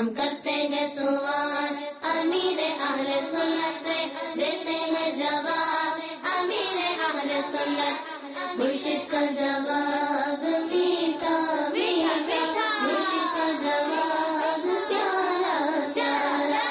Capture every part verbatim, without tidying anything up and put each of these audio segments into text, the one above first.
ہم کرتے ہیں سوال امیر اہل سنت سے دیتے ہیں جواب امیر اہل سنت مرشد کا جواب میٹھا میٹھا مرشد کا جواب پیارا پیارا.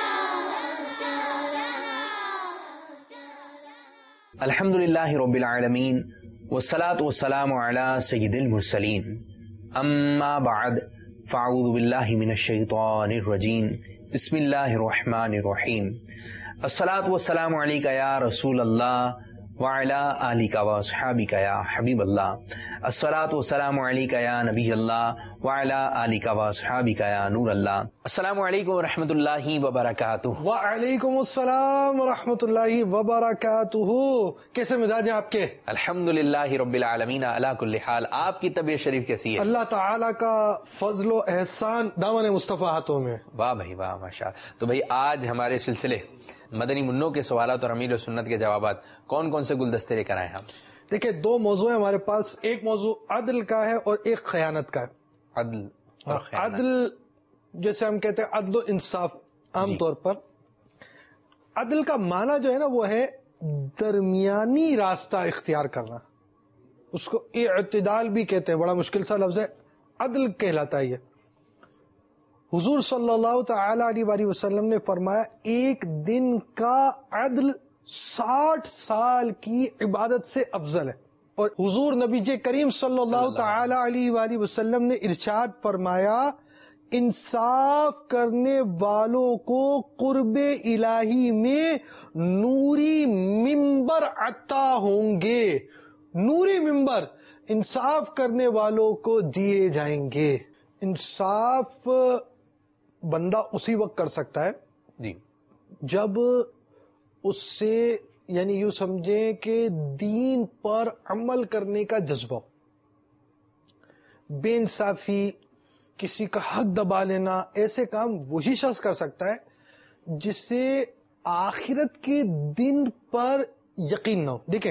الحمد للہ رب العالمین والصلاة والسلام علی سید المرسلین اما بعد فاعوذ باللہ من الشیطان الرجیم بسم اللہ الرحمن الرحیم الصلاة والسلام علیک یا رسول اللہ وعلی آلک واصحابک یا حبیب اللہ الصلاة والسلام علیک یا نبی اللہ وعلی آلک واصحابک یا نور اللہ. السلام علیکم ورحمۃ اللہ وبرکاتہ. وعلیکم السلام ورحمۃ اللہ وبرکاتہ. کیسے مزاج ہیں آپ کے؟ الحمد للہ رب العالمین علی کل حال. آپ کی طبیعت شریف کیسی ہے؟ اللہ تعالیٰ کا فضل و احسان دامن مصطفیٰ ہاتھوں میں. واہ بھائی واہ ماشاء. تو بھائی آج ہمارے سلسلے مدنی منوں کے سوالات اور امیر سنت کے جوابات کون کون سے گلدستے لے کر آئے ہم؟ دیکھیں دو موضوع ہیں ہمارے پاس. ایک موضوع عدل کا ہے اور ایک خیانت کا ہے. عدل اور خیانت. عدل جیسے ہم کہتے ہیں عدل و انصاف عام جی. طور پر عدل کا معنی جو ہے نا وہ ہے درمیانی راستہ اختیار کرنا. اس کو اعتدال بھی کہتے ہیں. بڑا مشکل سا لفظ ہے. عدل کہلاتا ہے یہ. حضور صلی اللہ تعالی علیہ وآلہ وسلم نے فرمایا ایک دن کا عدل ساٹھ سال کی عبادت سے افضل ہے. اور حضور نبی کریم صلی اللہ تعالی علیہ وآلہ وسلم نے ارشاد فرمایا انصاف کرنے والوں کو قرب الہی میں نوری ممبر عطا ہوں گے. نوری ممبر انصاف کرنے والوں کو دیے جائیں گے. انصاف بندہ اسی وقت کر سکتا ہے جی جب اس سے یعنی یوں سمجھیں کہ دین پر عمل کرنے کا جذبہ ہو. بے انصافی کسی کا حق دبا لینا ایسے کام وہی شخص کر سکتا ہے جس سے آخرت کے دن پر یقین نہ ہو. دیکھیں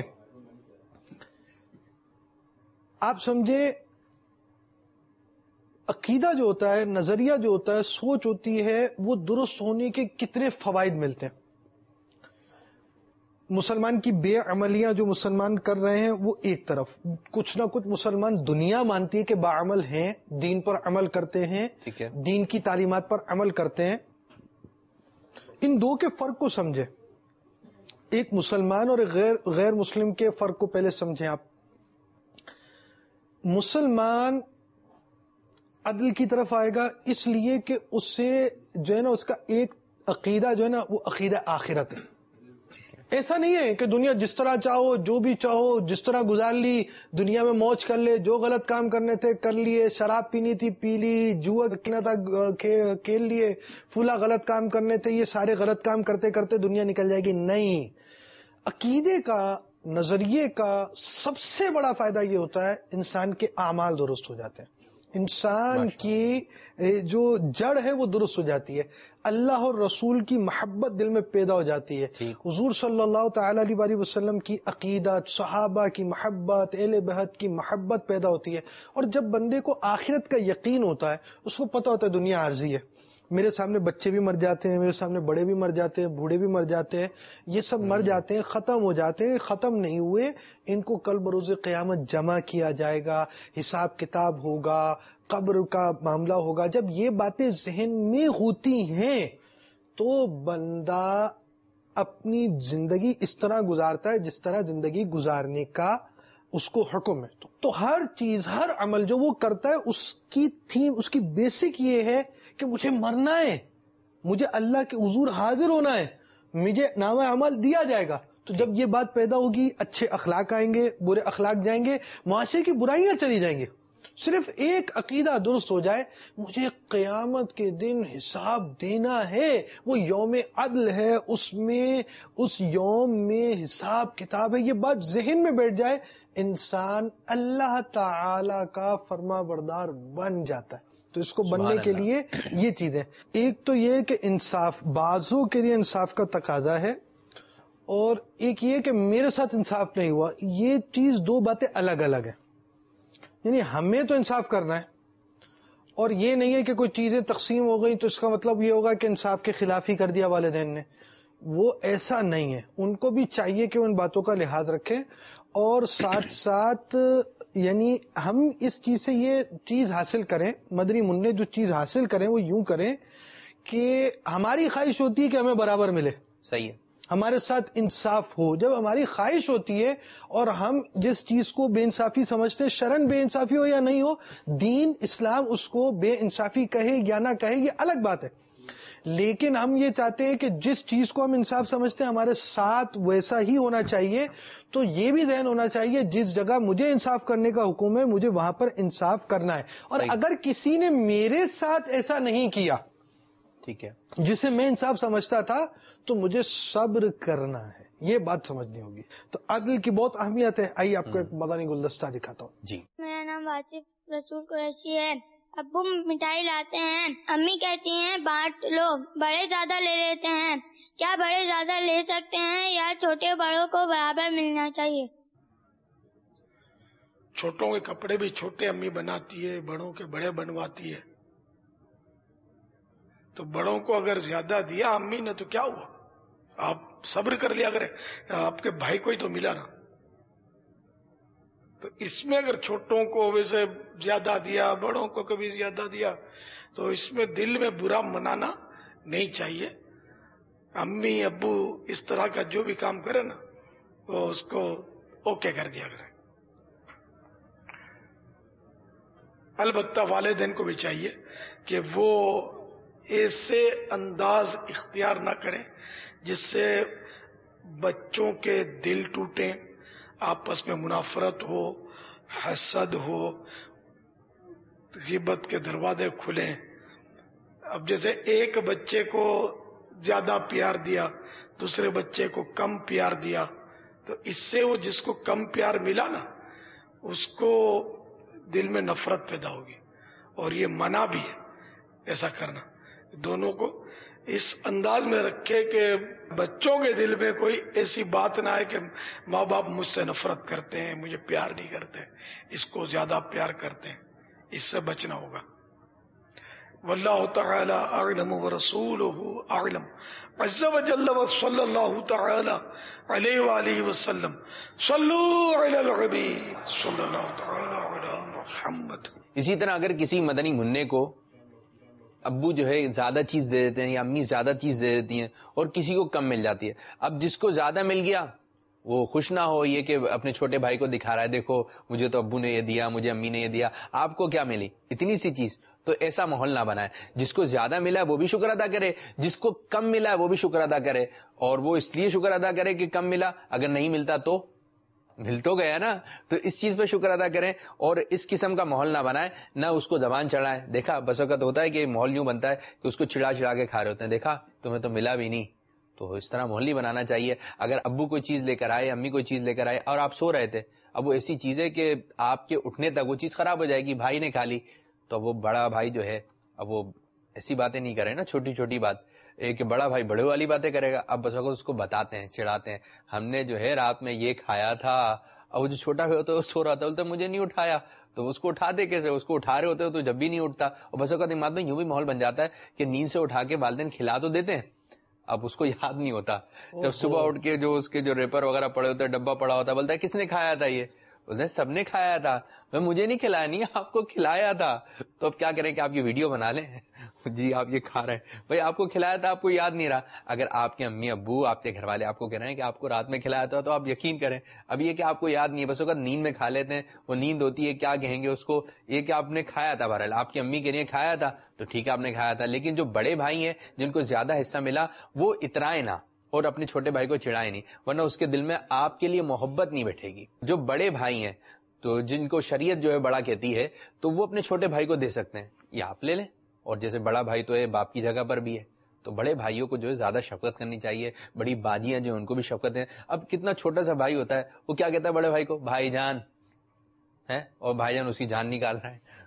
آپ سمجھیں عقیدہ جو ہوتا ہے نظریہ جو ہوتا ہے سوچ ہوتی ہے وہ درست ہونے کے کتنے فوائد ملتے ہیں. مسلمان کی بے عملیاں جو مسلمان کر رہے ہیں وہ ایک طرف کچھ نہ کچھ مسلمان دنیا مانتی ہے کہ باعمل ہیں دین پر عمل کرتے ہیں ٹھیک ہے. دین کی تعلیمات پر عمل کرتے ہیں. ان دو کے فرق کو سمجھیں. ایک مسلمان اور ایک غیر غیر مسلم کے فرق کو پہلے سمجھیں. آپ مسلمان عدل کی طرف آئے گا اس لیے کہ اس سے جو ہے نا اس کا ایک عقیدہ جو ہے نا وہ عقیدہ آخرت ہے. ایسا نہیں ہے کہ دنیا جس طرح چاہو جو بھی چاہو جس طرح گزار لی دنیا میں موج کر لے جو غلط کام کرنے تھے کر لیے شراب پینی تھی پی لی جوا کھیلنا تھا کھیل لیے فلا غلط کام کرنے تھے یہ سارے غلط کام کرتے کرتے دنیا نکل جائے گی. نہیں. عقیدے کا نظریے کا سب سے بڑا فائدہ یہ ہوتا ہے انسان کے اعمال درست ہو جاتے ہیں. انسان کی جو جڑ ہے وہ درست ہو جاتی ہے. اللہ اور رسول کی محبت دل میں پیدا ہو جاتی ہے. حضور صلی اللہ تعالی علیہ وآلہ وسلم کی عقیدت صحابہ کی محبت اہل بیت کی محبت پیدا ہوتی ہے. اور جب بندے کو آخرت کا یقین ہوتا ہے اس کو پتہ ہوتا ہے دنیا عارضی ہے. میرے سامنے بچے بھی مر جاتے ہیں میرے سامنے بڑے بھی مر جاتے ہیں بوڑھے بھی مر جاتے ہیں یہ سب مر جاتے ہیں ختم ہو جاتے ہیں. ختم نہیں ہوئے ان کو کل بروز قیامت جمع کیا جائے گا حساب کتاب ہوگا قبر کا معاملہ ہوگا. جب یہ باتیں ذہن میں ہوتی ہیں تو بندہ اپنی زندگی اس طرح گزارتا ہے جس طرح زندگی گزارنے کا اس کو حکم ہے. تو, تو ہر چیز ہر عمل جو وہ کرتا ہے اس کی تھیم اس کی بیسک یہ ہے کہ مجھے مرنا ہے مجھے اللہ کے حضور حاضر ہونا ہے مجھے نام عمل دیا جائے گا. تو جب یہ بات پیدا ہوگی اچھے اخلاق آئیں گے برے اخلاق جائیں گے معاشرے کی برائیاں چلی جائیں گے. صرف ایک عقیدہ درست ہو جائے مجھے قیامت کے دن حساب دینا ہے وہ یوم عدل ہے اس میں اس یوم میں حساب کتاب ہے یہ بات ذہن میں بیٹھ جائے انسان اللہ تعالی کا فرما بردار بن جاتا ہے. تو اس کو بننے کے لیے یہ چیز ہے. ایک تو یہ کہ انصاف بعضوں کے لیے انصاف کا تقاضا ہے اور ایک یہ کہ میرے ساتھ انصاف نہیں ہوا یہ چیز دو باتیں الگ الگ ہیں. یعنی ہمیں تو انصاف کرنا ہے اور یہ نہیں ہے کہ کوئی چیزیں تقسیم ہو گئی تو اس کا مطلب یہ ہوگا کہ انصاف کے خلاف ہی کر دیا والدین نے. وہ ایسا نہیں ہے. ان کو بھی چاہیے کہ وہ ان باتوں کا لحاظ رکھیں, اور ساتھ ساتھ یعنی ہم اس چیز سے یہ چیز حاصل کریں, مدنی منع جو چیز حاصل کریں وہ یوں کریں کہ ہماری خواہش ہوتی ہے کہ ہمیں برابر ملے, صحیح ہے, ہمارے ساتھ انصاف ہو. جب ہماری خواہش ہوتی ہے اور ہم جس چیز کو بے انصافی سمجھتے ہیں, شرن بے انصافی ہو یا نہیں ہو, دین اسلام اس کو بے انصافی کہے یا نہ کہے یہ الگ بات ہے, لیکن ہم یہ چاہتے ہیں کہ جس چیز کو ہم انصاف سمجھتے ہیں ہمارے ساتھ ویسا ہی ہونا چاہیے. تو یہ بھی ذہن ہونا چاہیے جس جگہ مجھے انصاف کرنے کا حکم ہے مجھے وہاں پر انصاف کرنا ہے, اور اگر کسی نے میرے ساتھ ایسا نہیں کیا, ٹھیک ہے, جسے میں انصاف سمجھتا تھا, تو مجھے صبر کرنا ہے. یہ بات سمجھنی ہوگی. تو عدل کی بہت اہمیت ہے. آئیے آپ کو ایک مدنی گلدستہ دکھاتا ہوں. جی. میرا نام واصف رسول قریشی ہے. ابو مٹھائی لاتے ہیں, امی کہتی ہیں بانٹ لو, بڑے زیادہ لے لیتے ہیں. کیا بڑے زیادہ لے سکتے ہیں یا چھوٹے بڑوں کو برابر ملنا چاہیے؟ چھوٹوں کے کپڑے بھی چھوٹے امی بناتی ہے, بڑوں کے بڑے بنواتی ہے. تو بڑوں کو اگر زیادہ دیا امی نے تو کیا ہوا, آپ صبر کر لیا کریں, آپ کے بھائی کو ہی تو ملا نا. تو اس میں اگر چھوٹوں کو ویسے زیادہ دیا, بڑوں کو کبھی زیادہ دیا, تو اس میں دل میں برا منانا نہیں چاہیے. امی ابو اس طرح کا جو بھی کام کرے نا وہ اس کو اوکے کر دیا کرے. البتہ والدین کو بھی چاہیے کہ وہ ایسے انداز اختیار نہ کریں جس سے بچوں کے دل ٹوٹیں, آپس میں منافرت ہو, حسد ہو, غیبت کے دروازے کھلیں. اب جیسے ایک بچے کو زیادہ پیار دیا, دوسرے بچے کو کم پیار دیا, تو اس سے وہ جس کو کم پیار ملا نا اس کو دل میں نفرت پیدا ہوگی, اور یہ منع بھی ہے ایسا کرنا. دونوں کو اس انداز میں رکھے کہ بچوں کے دل میں کوئی ایسی بات نہ آئے کہ ماں باپ مجھ سے نفرت کرتے ہیں, مجھے پیار نہیں کرتے, اس کو زیادہ پیار کرتے ہیں. اس سے بچنا ہوگا. واللہ تعالی اعلم ورسولہ اعلم عز وجل وصلی اللہ تعالی علیہ وآلہ وسلم. صلو علی الحبیب صلی اللہ تعالی علی محمد. اسی طرح اگر کسی مدنی منع کو ابو جو ہے زیادہ چیز دے دیتے ہیں یا امی زیادہ چیز دے دیتی ہیں اور کسی کو کم مل جاتی ہے, اب جس کو زیادہ مل گیا وہ خوش نہ ہو یہ کہ اپنے چھوٹے بھائی کو دکھا رہا ہے, دیکھو مجھے تو ابو نے یہ دیا, مجھے امی نے یہ دیا, آپ کو کیا ملی اتنی سی چیز. تو ایسا ماحول نہ بنائے. جس کو زیادہ ملا ہے وہ بھی شکر ادا کرے, جس کو کم ملا ہے وہ بھی شکر ادا کرے, اور وہ اس لیے شکر ادا کرے کہ کم ملا, اگر نہیں ملتا تو مل تو گیا نا, تو اس چیز پہ شکر ادا کریں. اور اس قسم کا ماحول نہ بنائے, نہ اس کو زبان چڑھائیں. دیکھا بس وقت ہوتا ہے کہ ماحول یوں بنتا ہے کہ اس کو چڑا چڑا کے کھا رہے ہوتے ہیں, دیکھا تمہیں تو ملا بھی نہیں. تو اس طرح ماحول نہیں بنانا چاہیے. اگر ابو کوئی چیز لے کر آئے, امی کوئی چیز لے کر آئے اور آپ سو رہے تھے, اب وہ ایسی چیز ہے کہ آپ کے اٹھنے تک وہ چیز خراب ہو جائے گی, بھائی نے کھا لی, تو وہ بڑا بھائی جو ہے اب وہ ایسی باتیں نہیں کرے نا, چھوٹی چھوٹی بات, ایک بڑا بھائی بڑے والی باتیں کرے گا. اب بس وقت اس کو بتاتے ہیں, چڑھاتے ہیں, ہم نے جو ہے رات میں یہ کھایا تھا. اور وہ جو چھوٹا بھی ہوتا ہے وہ سو رہا تھا, بولتا مجھے نہیں اٹھایا, تو اس کو اٹھاتے کیسے, اس کو اٹھا رہے ہوتے ہو تو جب بھی نہیں اٹھتا. اور بس اوقات دماغ میں یوں بھی ماحول بن جاتا ہے کہ نیند سے اٹھا کے والدین کھلا تو دیتے ہیں, اب اس کو یاد نہیں ہوتا. جب صبح اٹھ کے جو اس کے جو ریپر وغیرہ پڑے ہوتے ہیں, ڈبہ پڑا ہوتا ہے, بولتا ہے کس نے کھایا تھا, یہ بولتے سب نے کھایا تھا, میں مجھے نہیں کھلایا, نہیں آپ کو کھلایا تھا. تو اب کیا کریں کہ آپ کی ویڈیو بنا لیں, جی آپ یہ کھا رہے ہیں, بھائی آپ کو کھلایا تھا, آپ کو یاد نہیں رہا. اگر آپ کے امی ابو, آپ کے گھر والے آپ کو کہہ رہے ہیں کہ آپ کو رات میں کھلایا تھا, تو آپ یقین کریں. اب یہ کہ آپ کو یاد نہیں ہے, بس اگر نیند میں کھا لیتے ہیں, وہ نیند ہوتی ہے, کیا کہیں گے اس کو, یہ کہ آپ نے کھایا تھا. بہرحال آپ کی امی کہہ رہی ہیں کھایا تھا, تو ٹھیک ہے آپ نے کھایا تھا. لیکن جو بڑے بھائی ہیں جن کو زیادہ حصہ ملا, وہ اترائے نہ اور اپنے چھوٹے بھائی کو چڑھائے نہیں, ورنہ اس کے دل میں آپ کے لیے محبت نہیں بیٹھے گی. جو بڑے بھائی ہیں تو جن کو شریعت جو ہے بڑا کہتی ہے, تو وہ اپنے چھوٹے بھائی کو دے سکتے ہیں, یا آپ لے لیں. اور جیسے بڑا بھائی تو ہے باپ کی جگہ پر بھی ہے, تو بڑے بھائیوں کو جو ہے زیادہ شفقت کرنی چاہیے. بڑی باجیاں جو ہیں ان کو بھی شفقت ہے. اب کتنا چھوٹا سا بھائی ہوتا ہے, وہ کیا کہتا ہے بڑے بھائی کو, بھائی جان ہے, اور بھائی جان اس کی جان نکال رہا ہے.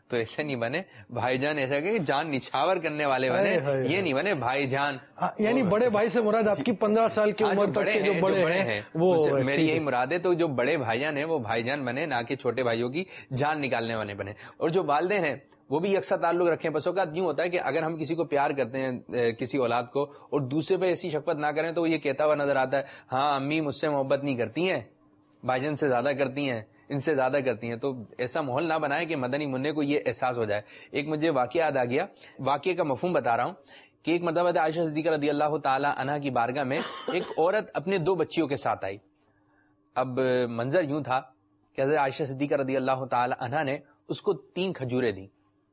تو ایسے نہیں بنے بھائی جان، ایسا کہ جان نچھاور کرنے والے بنے، یہ نہیں بنے بھائی جان. یعنی بڑے بھائی سے مراد آپ کی پندرہ سال کی عمر تک کے جو بڑے ہیں وہ، میری یہی مراد ہے. تو جو بڑے بھائی جان ہیں وہ بھائی جان بنے، نہ کہ چھوٹے بھائیوں کی جان نکالنے والے بنے. اور جو والدین ہیں وہ بھی یکساں تعلق رکھیں. بس اوقات یوں ہوتا ہے کہ اگر ہم کسی کو پیار کرتے ہیں کسی اولاد کو اور دوسرے پہ ایسی شفقت نہ کریں تو وہ یہ کہتا ہوا نظر آتا ہے ہاں امی مجھ سے محبت نہیں کرتی ہیں، بھائی جان سے زیادہ کرتی ہیں، ان سے زیادہ کرتی ہیں. تو ایسا ماحول نہ بنائے کہ مدنی منع کو یہ احساس ہو جائے. ایک مجھے واقعہ یاد آ گیا، واقعے کا مفہوم بتا رہا ہوں کہ ایک مرتبہ عائشہ صدیقہ رضی اللہ تعالی عنہا کی بارگاہ میں ایک عورت اپنے دو بچیوں کے ساتھ آئی. اب منظر یوں تھا کہ حضرت عائشہ صدیقہ رضی اللہ تعالی عنہا نے اس کو تین کھجوریں دی.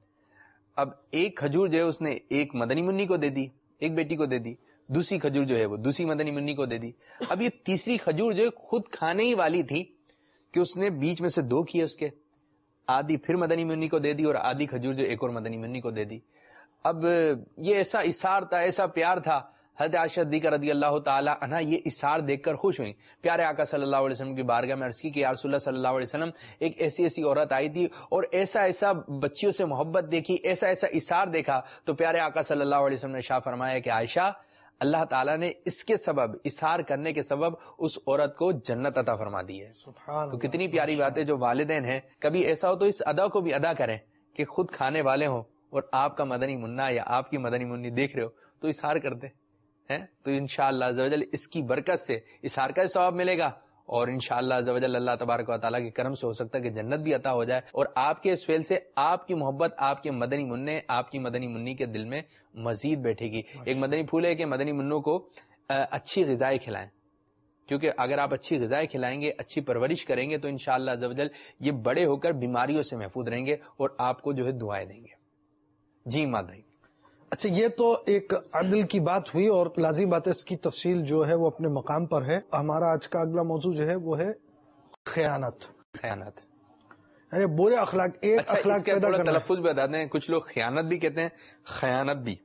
اب ایک کھجور جو ہے اس نے ایک مدنی منی کو دے دی، ایک بیٹی کو دے دی. دوسری کھجور جو ہے وہ دوسری مدنی منی کو دے دی. اب یہ تیسری کھجور جو ہے خود کھانے ہی والی تھی کہ اس نے بیچ میں سے دو کیے اس کے، آدھی پھر مدنی منی کو دے دی اور آدھی کھجور جو ایک اور مدنی منی کو دے دی. اب یہ ایسا اثار تھا، ایسا پیار تھا. حضرت عائشہ صدیقہ رضی اللہ تعالی عنہا یہ اثار دیکھ کر خوش ہوئی. پیارے آقا صلی اللہ علیہ وسلم کی بارگاہ میں عرض کی کہ یا رسول اللہ صلی اللہ علیہ وسلم ایک ایسی ایسی عورت آئی تھی اور ایسا ایسا بچیوں سے محبت دیکھی، ایسا ایسا اثار دیکھا. تو پیارے آقا صلی اللہ علیہ وسلم نے ارشاد فرمایا کہ عائشہ اللہ تعالیٰ نے اس کے سبب، اثار کرنے کے سبب اس عورت کو جنت عطا فرما دی ہے. سبحان تو کتنی پیاری بات ہے. جو والدین ہیں کبھی ایسا ہو تو اس ادا کو بھی ادا کریں کہ خود کھانے والے ہوں اور آپ کا مدنی منا یا آپ کی مدنی منی دیکھ رہے ہو تو اثار کر دیں ہیں. تو انشاءاللہ عز و جل اس کی برکت سے اثار کا ثواب ملے گا اور انشاءاللہ عز و جل اللہ تبارک و تعالیٰ کے کرم سے ہو سکتا ہے کہ جنت بھی عطا ہو جائے اور آپ کے اس فعل سے آپ کی محبت آپ کے مدنی منع، آپ کی مدنی منی کے دل میں مزید بیٹھے گی. ایک مدنی پھول ہے کہ مدنی منوں کو اچھی غذائیں کھلائیں، کیونکہ اگر آپ اچھی غذائیں کھلائیں گے، اچھی پرورش کریں گے تو انشاءاللہ عز و جل یہ بڑے ہو کر بیماریوں سے محفوظ رہیں گے اور آپ کو جو ہے دعائیں دیں گے. جی مادھائی. اچھا، یہ تو ایک عدل کی بات ہوئی اور لازم بات ہے اس کی تفصیل جو ہے وہ اپنے مقام پر ہے. ہمارا آج کا اگلا موضوع جو ہے وہ ہے خیانت. خیانت یعنی برے اخلاق، ایک اچھا اخلاق پیدا کرنا. تلفظ بھی بتا دیں، کچھ لوگ خیانت بھی کہتے ہیں، خیانت بھی.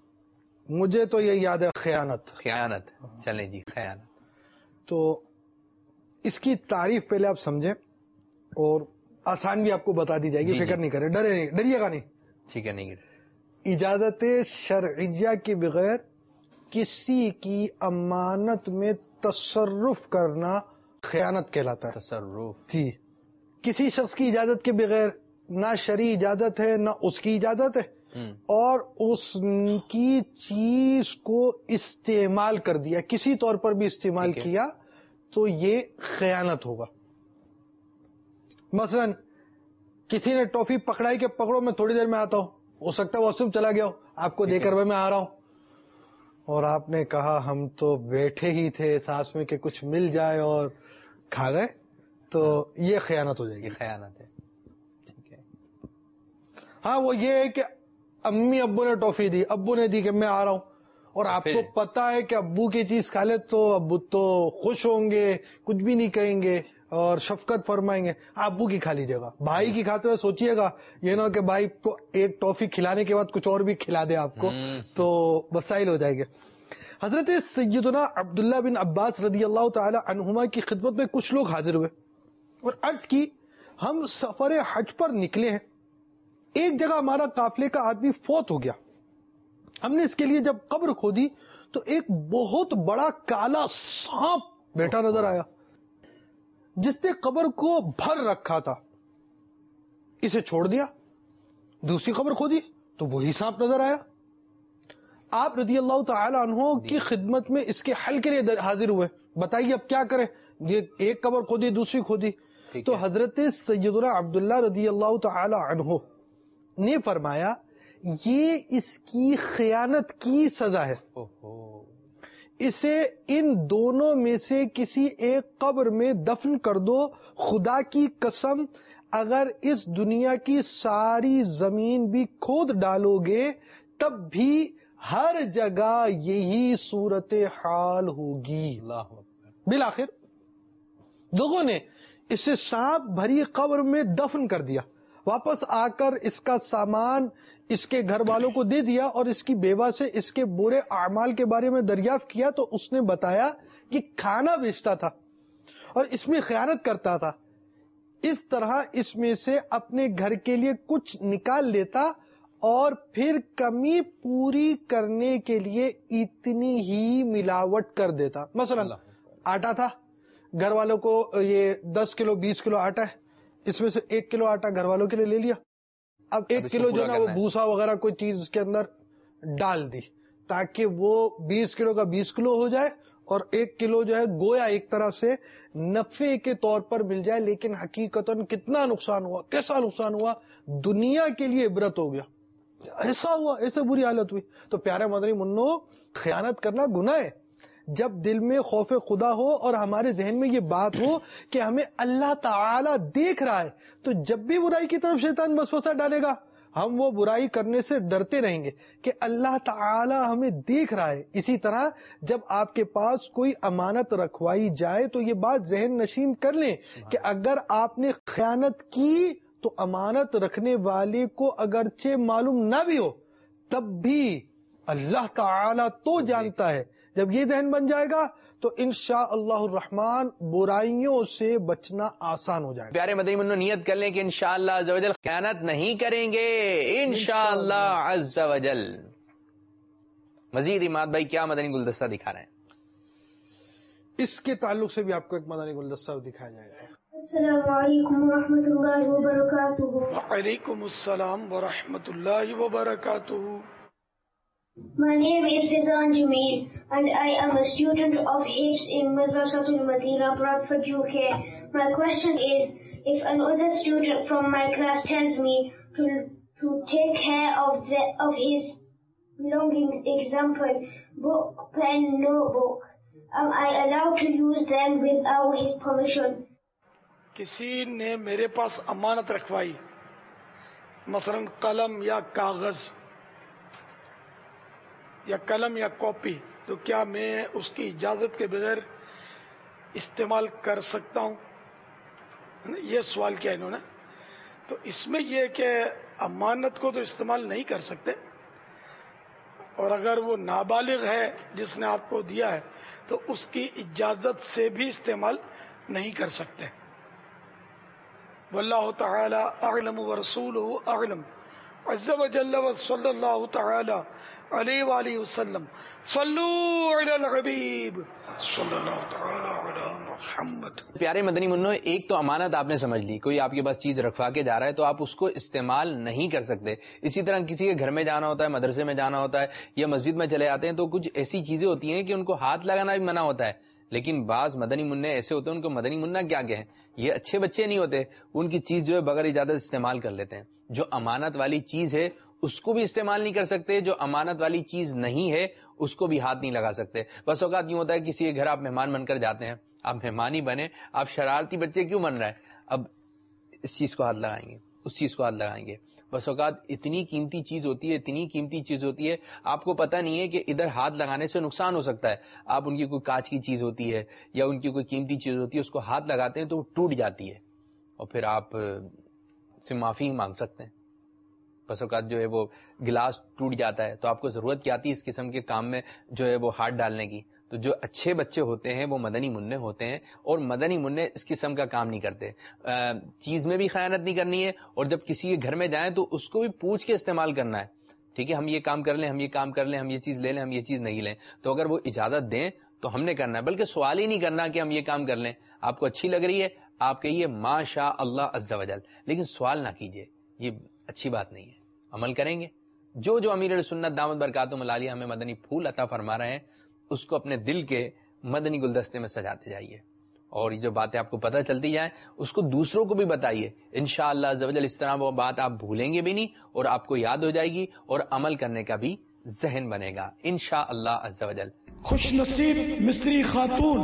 مجھے تو یہ یاد ہے خیانت. خیانت چلیں جی خیانت. تو اس کی تعریف پہلے آپ سمجھیں اور آسان بھی آپ کو بتا دی جائے گی. فکر نہیں کریں، ڈرے نہیں، ڈریے گا نہیں. ٹھیک ہے، نہیں گر. اجازت شرعیہ کے بغیر کسی کی امانت میں تصرف کرنا خیانت کہلاتا ہے. تصرف جی، کسی شخص کی اجازت کے بغیر، نہ شرعی اجازت ہے نہ اس کی اجازت ہے، اور اس کی چیز کو استعمال کر دیا، کسی طور پر بھی استعمال کیا تو یہ خیانت ہوگا. مثلا کسی نے ٹافی پکڑائی کہ پکڑو میں تھوڑی دیر میں آتا ہوں، ہو سکتا ہے واش روم چلا گیا ہو، آپ کو دے کر میں آ رہا ہوں، اور آپ نے کہا ہم تو بیٹھے ہی تھے ساس میں کہ کچھ مل جائے اور کھا گئے، تو یہ خیانت ہو جائے گی. خیانت ہے. ٹھیک ہے. ہاں، وہ یہ ہے کہ امی ابو نے ٹافی دی، ابو نے دی کہ میں آ رہا ہوں، اور آپ کو پتا ہے کہ ابو کی چیز کھا لے تو ابو تو خوش ہوں گے، کچھ بھی نہیں کہیں گے اور شفقت فرمائیں گے. ابو کی کھا لیجیے گا. بھائی کی کھاتے ہوئے سوچیے گا یہ نہ کہ بھائی کو ایک ٹافی کھلانے کے بعد کچھ اور بھی کھلا دے آپ کو، تو مسائل ہو جائے گے. حضرت سیدنا عبداللہ بن عباس رضی اللہ تعالی عنہما کی خدمت میں کچھ لوگ حاضر ہوئے اور عرض کی ہم سفر حج پر نکلے ہیں، ایک جگہ ہمارا قافلے کا آدمی فوت ہو گیا. ہم نے اس کے لیے جب قبر کھودی تو ایک بہت بڑا کالا سانپ بیٹھا نظر آیا جس نے قبر کو بھر رکھا تھا. اسے چھوڑ دیا، دوسری قبر کھودی تو وہی سانپ نظر آیا. آپ رضی اللہ تعالی عنہ کی خدمت میں اس کے حل کے لیے حاضر ہوئے. بتائیے اب کیا کریں؟ یہ ایک قبر کھودی، دوسری کھودی. تو حضرت سیدنا عبداللہ رضی اللہ تعالی عنہ نے فرمایا یہ اس کی خیانت کی سزا ہے، اسے ان دونوں میں سے کسی ایک قبر میں دفن کر دو. خدا کی قسم اگر اس دنیا کی ساری زمین بھی کھود ڈالو گے تب بھی ہر جگہ یہی صورت حال ہوگی. بالآخر لوگوں نے اسے سانپ بھری قبر میں دفن کر دیا. واپس آ کر اس کا سامان اس کے گھر والوں کو دے دیا اور اس کی بیوہ سے اس کے برے اعمال کے بارے میں دریافت کیا تو اس نے بتایا کہ کھانا بیچتا تھا اور اس میں خیانت کرتا تھا. اس طرح اس میں سے اپنے گھر کے لیے کچھ نکال لیتا اور پھر کمی پوری کرنے کے لیے اتنی ہی ملاوٹ کر دیتا. مثلا آٹا تھا، گھر والوں کو یہ دس کلو بیس کلو آٹا ہے، اس میں سے ایک کلو آٹا گھر والوں کے لیے لے لیا. اب ایک کلو جو نا وہ بھوسا وغیرہ کوئی چیز اس کے اندر ڈال دی تاکہ وہ بیس کلو کا بیس کلو ہو جائے اور ایک کلو جو ہے گویا ایک طرح سے نفع کے طور پر مل جائے. لیکن حقیقتاً کتنا نقصان ہوا، کیسا نقصان ہوا، دنیا کے لیے عبرت ہو گیا. ایسا ہوا، ایسے بری حالت ہوئی. تو پیارے مدنی منو، خیانت کرنا گناہ ہے. جب دل میں خوف خدا ہو اور ہمارے ذہن میں یہ بات ہو کہ ہمیں اللہ تعالی دیکھ رہا ہے، تو جب بھی برائی کی طرف شیطان وسوسہ ڈالے گا ہم وہ برائی کرنے سے ڈرتے رہیں گے کہ اللہ تعالی ہمیں دیکھ رہا ہے. اسی طرح جب آپ کے پاس کوئی امانت رکھوائی جائے تو یہ بات ذہن نشین کر لیں کہ اگر آپ نے خیانت کی تو امانت رکھنے والے کو اگرچہ معلوم نہ بھی ہو تب بھی اللہ تعالی تو جانتا ہے. جب یہ ذہن بن جائے گا تو انشاءاللہ الرحمن برائیوں سے بچنا آسان ہو جائے گا. پیارے مدنی منو نیت کر لیں کہ انشاءاللہ عز و جل خیانت نہیں کریں گے انشاءاللہ عز و جل. مزید اماد بھائی کیا مدنی گلدستہ دکھا رہے ہیں؟ اس کے تعلق سے بھی آپ کو ایک مدنی گلدستہ دکھایا جائے گا. السلام علیکم ورحمۃ اللہ وبرکاتہ. وعلیکم السلام ورحمۃ اللہ وبرکاتہ. My name is Fizan Jameel and I am a student of Hifz in Madrasatul Madina, Bradford, U K. My question is, if another student from my class tells me to to take care of the of his belongings, example, book, pen, notebook, am I allowed to use them without his permission? کسی نے میرے پاس امانت رکھوائی، مثلا قلم یا کاغذ یا قلم یا کاپی، تو کیا میں اس کی اجازت کے بغیر استعمال کر سکتا ہوں؟ یہ سوال کیا انہوں نے. تو اس میں یہ کہ امانت کو تو استعمال نہیں کر سکتے، اور اگر وہ نابالغ ہے جس نے آپ کو دیا ہے تو اس کی اجازت سے بھی استعمال نہیں کر سکتے. واللہ تعالی اعلم ورسولہ اعلم عز وجل وصلی اللہ تعالی علیہ وآلہ وسلم. صلو علی الحبیب صلی اللہ تعالی علی محمد. پیارے مدنی منو، ایک تو امانت آپ نے سمجھ لی، کوئی آپ کے پاس چیز رکھوا کے جا رہا ہے تو آپ اس کو استعمال نہیں کر سکتے. اسی طرح کسی کے گھر میں جانا ہوتا ہے، مدرسے میں جانا ہوتا ہے یا مسجد میں چلے آتے ہیں تو کچھ ایسی چیزیں ہوتی ہیں کہ ان کو ہاتھ لگانا بھی منع ہوتا ہے. لیکن بعض مدنی منع ایسے ہوتے ہیں، ان کو مدنی منع کیا کہیں، یہ اچھے بچے نہیں ہوتے، ان کی چیز جو ہے بغیر اجازت استعمال کر لیتے ہیں. جو امانت والی چیز ہے اس کو بھی استعمال نہیں کر سکتے، جو امانت والی چیز نہیں ہے اس کو بھی ہاتھ نہیں لگا سکتے. بس اوقات یوں ہوتا ہے کسی کے گھر آپ مہمان بن کر جاتے ہیں، آپ مہمان ہی بنے، آپ شرارتی بچے کیوں بن رہا ہے، اب اس چیز کو ہاتھ لگائیں گے، اس چیز کو ہاتھ لگائیں گے. بس اوقات اتنی قیمتی چیز ہوتی ہے، اتنی قیمتی چیز ہوتی ہے، آپ کو پتہ نہیں ہے کہ ادھر ہاتھ لگانے سے نقصان ہو سکتا ہے. آپ ان کی کوئی کانچ کی چیز ہوتی ہے یا ان کی کوئی قیمتی چیز ہوتی ہے، اس کو ہاتھ لگاتے ہیں تو وہ ٹوٹ جاتی ہے اور پھر آپ سے معافی مانگ سکتے ہیں. بس اوقات جو ہے وہ گلاس ٹوٹ جاتا ہے تو آپ کو ضرورت کیا آتی ہے اس قسم کے کام میں جو ہے وہ ہاتھ ڈالنے کی. تو جو اچھے بچے ہوتے ہیں وہ مدنی منع ہوتے ہیں، اور مدنی منع اس قسم کا کام نہیں کرتے. چیز میں بھی خیانت نہیں کرنی ہے، اور جب کسی کے گھر میں جائیں تو اس کو بھی پوچھ کے استعمال کرنا ہے. ٹھیک ہے، ہم یہ کام کر لیں، ہم یہ کام کر لیں، ہم یہ چیز لے لیں، ہم یہ چیز نہیں لیں. تو اگر وہ اجازت دیں تو ہم نے کرنا ہے، بلکہ سوال ہی نہیں کرنا کہ ہم یہ کام کر لیں. آپ کو اچھی لگ رہی ہے آپ کہیے ما شاء اللہ عز و جل، لیکن سوال نہ کیجیے، یہ اچھی بات نہیں ہے. عمل کریں گے. جو جو امیر سنت دامت برکاتہم العالیہ ہمیں مدنی پھول عطا فرما رہے ہیں اس کو اپنے دل کے مدنی گلدستے میں سجاتے جائیے، اور یہ جو باتیں آپ کو پتہ چلتی جائیں اس کو دوسروں کو بھی بتائیے. انشاءاللہ عز و جل اس طرح وہ بات آپ بھولیں گے بھی نہیں اور آپ کو یاد ہو جائے گی اور عمل کرنے کا بھی ذہن بنے گا انشاءاللہ عز و جل. خوش نصیب مصری خاتون،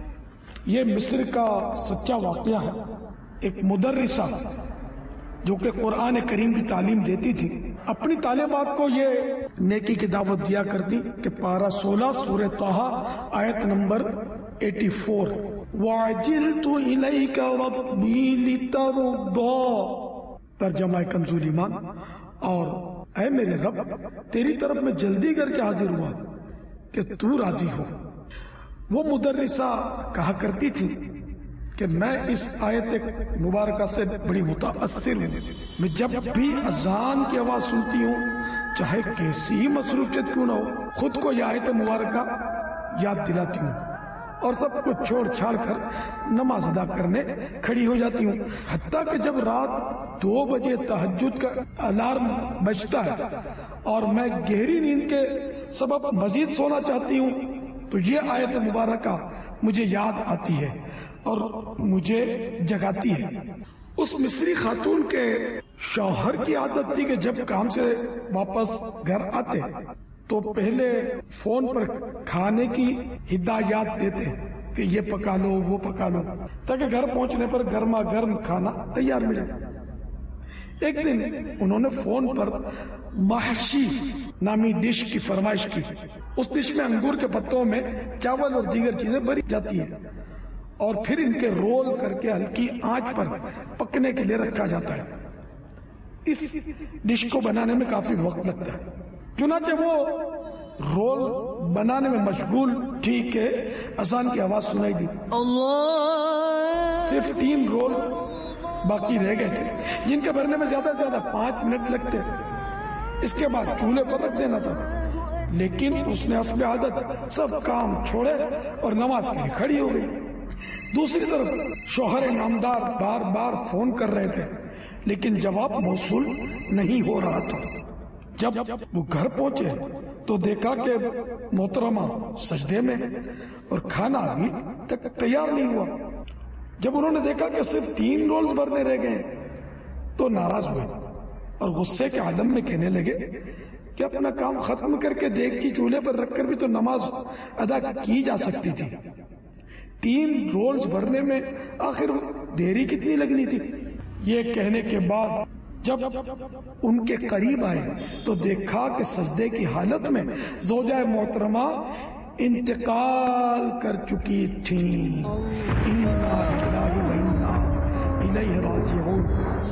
یہ مصر کا سچا واقعہ ہے. ایک مدرسہ جو کہ قرآن کریم کی تعلیم دیتی تھی، اپنی طالبات کو یہ نیکی کی دعوت دیا کرتی کہ پارہ سولہ سورہ طہ آیت نمبر اٹھاسی وَعَجِلْتُ إِلَيْكَ رَبِّي لِتَرْضَىٰ، ترجمہ کنزُ ایمان، اور اے میرے رب تیری طرف میں جلدی کر کے حاضر ہوا کہ تو راضی ہو. وہ مدرسہ کہا کرتی تھی کہ میں اس آیت مبارکہ سے بڑی متاثر ہوں. میں جب بھی اذان کی آواز سنتی ہوں، چاہے کیسی ہی مصروفیت کیوں نہ ہو، خود کو یہ آیت مبارکہ یاد دلاتی ہوں اور سب کو چھوڑ چھاڑ کر نماز ادا کرنے کھڑی ہو جاتی ہوں. حتیٰ کہ جب رات دو بجے تہجد کا الارم بجتا ہے اور میں گہری نیند کے سبب مزید سونا چاہتی ہوں تو یہ آیت مبارکہ مجھے یاد آتی ہے اور مجھے جگاتی ہے. اس مصری خاتون کے شوہر کی عادت تھی کہ جب کام سے واپس گھر آتے تو پہلے فون پر کھانے کی ہدایات دیتے کہ یہ پکا لو وہ پکا لو تاکہ گھر پہنچنے پر گرما گرم کھانا تیار ملے. ایک دن انہوں نے فون پر محشی نامی ڈش کی فرمائش کی. اس ڈش میں انگور کے پتوں میں چاول اور دیگر چیزیں بھری جاتی ہیں اور پھر ان کے رول کر کے ہلکی آنچ پر پکنے کے لیے رکھا جاتا ہے. اس ڈش کو بنانے میں کافی وقت لگتا ہے. چنانچہ وہ رول بنانے میں مشغول تھی کہ اذان کی آواز سنائی دی. صرف تین رول باقی رہ گئے تھے جن کے بھرنے میں زیادہ سے زیادہ پانچ منٹ لگتے. اس کے بعد چولہے پر رکھ دینا تھا، لیکن اس نے حسب عادت سب کام چھوڑے اور نماز کے لیے کھڑی ہو گئی. دوسری طرف شوہر نامدار بار بار فون کر رہے تھے لیکن جواب موصول نہیں ہو رہا تھا. جب وہ گھر پہنچے تو دیکھا کہ محترمہ سجدے میں اور کھانا ابھی تک تیار نہیں ہوا. جب انہوں نے دیکھا کہ صرف تین رولز بھرنے رہ گئے تو ناراض ہوئے اور غصے کے عالم میں کہنے لگے کہ اپنا کام ختم کر کے دیگچی چولہے پر رکھ کر بھی تو نماز ادا کی جا سکتی تھی. تین رولز بھرنے میں آخر دیری کتنی لگنی تھی. یہ کہنے کے بعد جب ان کے قریب آئے تو دیکھا کہ سجدے کی حالت میں زوجہ محترمہ انتقال کر چکی تھیں. انا للہ و انا الیہ راجعون.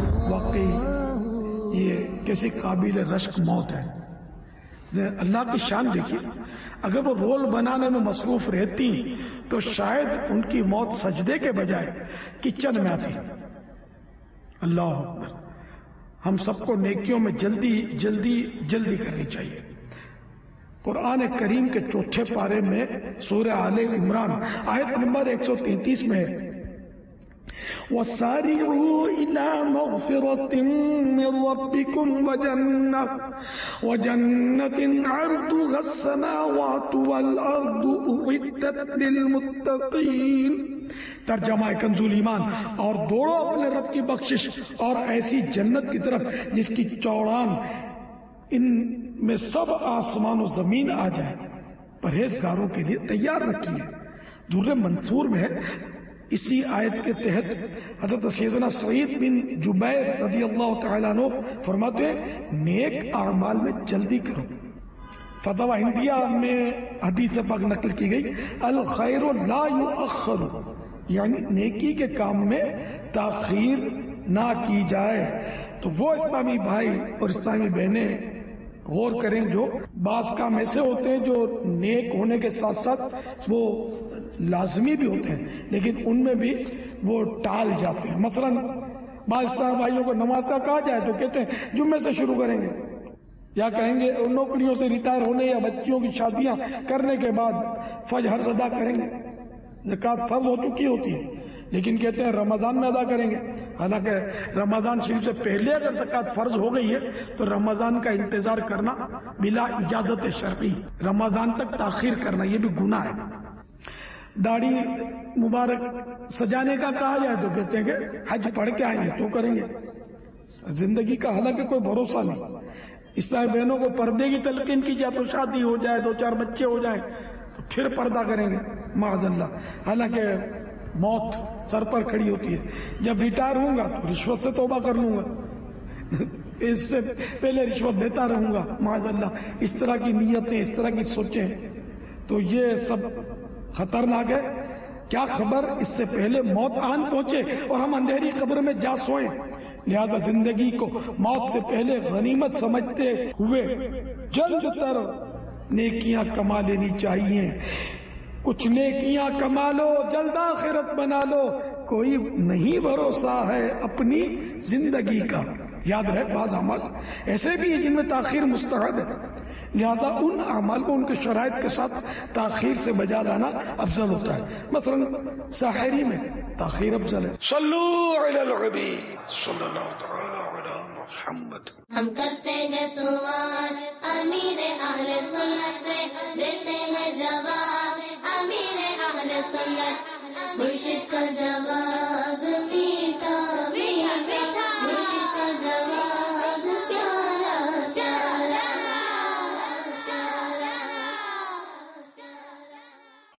واقعی یہ کیسی قابل رشک موت ہے. اللہ کی شان دیکھیے، اگر وہ رول بنانے میں مصروف رہتی تو شاید ان کی موت سجدے کے بجائے کچن میں آتی. اللہ اکبر. ہم سب کو نیکیوں میں جلدی جلدی جلدی کرنی چاہیے. قرآن کریم کے چوتھے پارے میں سورہ آل عمران آیت نمبر ایک سو تینتیس میں ہے وَسَارِعُوا إِلَى مَغْفِرَةٍ مِّن رَّبِّكُمْ وَجَنَّةٍ وَجَنَّةٍ عَرْضُهَا السَّمَاوَاتُ وَالْأَرْضُ أُعِدَّتْ لِلْمُتَّقِينَ. ترجمہ کنزُ ایمان، اور دوڑو اپنے رب کی بخشش اور ایسی جنت کی طرف جس کی چوڑان ان میں سب آسمان و زمین آ جائے، پرہیزگاروں کے لیے تیار رکھی ہے. در منصور میں اسی آیت کے تحت حضرت سیدنا سعید بن جبیر رضی اللہ تعالیٰ عنہ فرماتے ہیں نیک اعمال میں جلدی کرو. فتویٰ ہندیہ میں حدیث پاک نقل کی گئی الخیر لا یؤخر، یعنی نیکی کے کام میں تاخیر نہ کی جائے. تو وہ اسلامی بھائی اور اسلامی بہنیں غور کریں جو بعض کام ایسے ہوتے ہیں جو نیک ہونے کے ساتھ ساتھ وہ لازمی بھی ہوتے ہیں لیکن ان میں بھی وہ ٹال جاتے ہیں. مثلا بعض اسلامی بھائیوں کو نماز کا کہا جائے تو کہتے ہیں جمعے سے شروع کریں گے، یا کہیں گے نوکریوں سے ریٹائر ہونے یا بچیوں کی شادیاں کرنے کے بعد فجر ادا کریں گے. زکوٰۃ فرض ہو چکی ہوتی ہے لیکن کہتے ہیں رمضان میں ادا کریں گے. حالانکہ رمضان شریف سے پہلے اگر زکوٰۃ فرض ہو گئی ہے تو رمضان کا انتظار کرنا بلا اجازت شرعی، رمضان تک تاخیر کرنا یہ بھی گناہ ہے. داڑھی مبارک سجانے کا کہا جائے تو کہتے ہیں کہ حج پڑھ کے آئیں گے تو کریں گے. زندگی کا حالانکہ کوئی بھروسہ نہیں. اسلامی بہنوں کو پردے کی تلقین کی جائے تو شادی ہو جائے، دو چار بچے ہو جائیں تو پھر پردہ کریں گے معاذ اللہ. حالانکہ موت سر پر کھڑی ہوتی ہے. جب ریٹائر ہوں گا تو رشوت سے توبہ کر لوں گا، اس سے پہلے رشوت دیتا رہوں گا معاذ اللہ. اس طرح کی نیتیں، اس طرح کی سوچیں تو یہ سب خطرناک ہے. کیا خبر اس سے پہلے موت آن پہنچے اور ہم اندھیری قبر میں جا سوئیں. لہذا زندگی کو موت سے پہلے غنیمت سمجھتے ہوئے جلد تر نیکیاں کما لینی چاہیے. کچھ نیکیاں کما لو، جلد آخرت بنا لو، کوئی نہیں بھروسہ ہے اپنی زندگی کا. یاد رہے بعض اعمال ایسے بھی ہیں جن میں تاخیر مستحب ہے، لہذا ان اعمال کو ان کے شرائط کے ساتھ تاخیر سے بجا لانا افضل ہوتا ہے. مثلا ساحری میں تاخیر افضل ہے. صلو علی الحبیب صلی اللہ تعالی علی محمد. ہم کرتے ہیں سوال امیر اہل سنت سے، دیتے ہیں جواب امیر اہل سنت، مرشد کا جواب.